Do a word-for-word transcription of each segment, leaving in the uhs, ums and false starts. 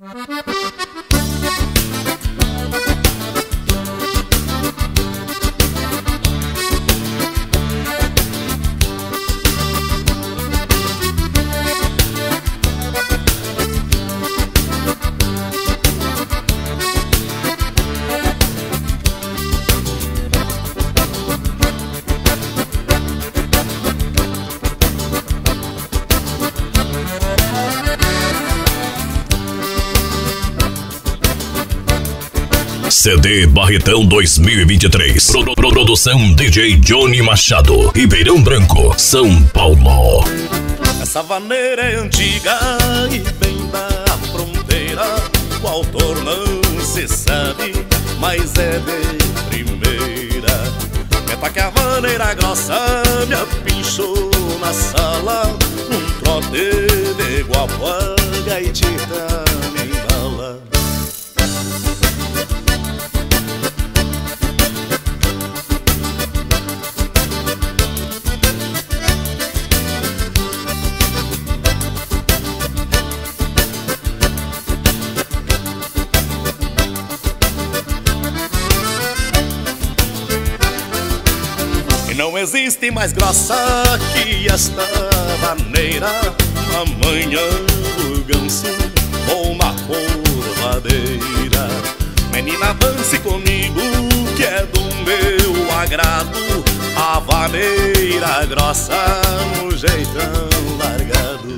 C D Barretão dois mil e vinte e três. Pro, pro, produção D J Johnny Machado, Ribeirão Branco, São Paulo. Essa vaneira é antiga e bem da fronteira. O autor não se sabe, mas é de primeira. Meta que a vaneira grossa me apinchou na sala. Um trote de guapo a gaitita me embala. Não existe mais grossa que esta vaneira. Amanhã do ganso ou na corvadeira. Menina, dance comigo que é do meu agrado. A vaneira grossa no jeitão largado.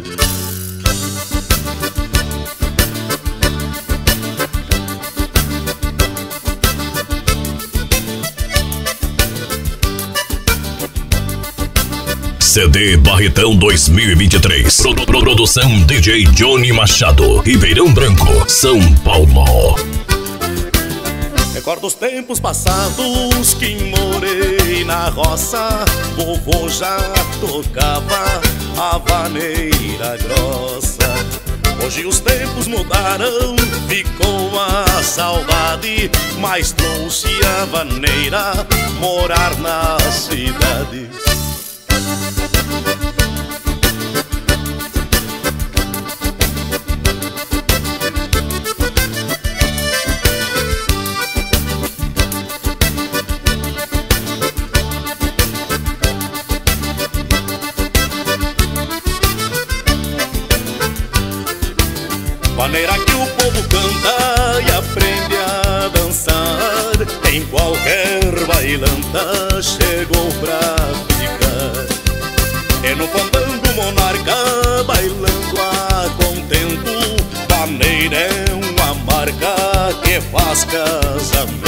C D Barretão dois mil e vinte e três. Pro, pro, produção D J Johnny Machado, Ribeirão Branco, São Paulo. Recordo os tempos passados que morei na roça. Vovô já tocava a vaneira grossa. Hoje os tempos mudaram, ficou a saudade, mas trouxe a vaneira morar na cidade. Vaneira que o povo canta e aprende a dançar. Em qualquer bailanta chegou pra ficar. É no fandango monarca bailando a contento. Vaneira é uma marca que faz casamento.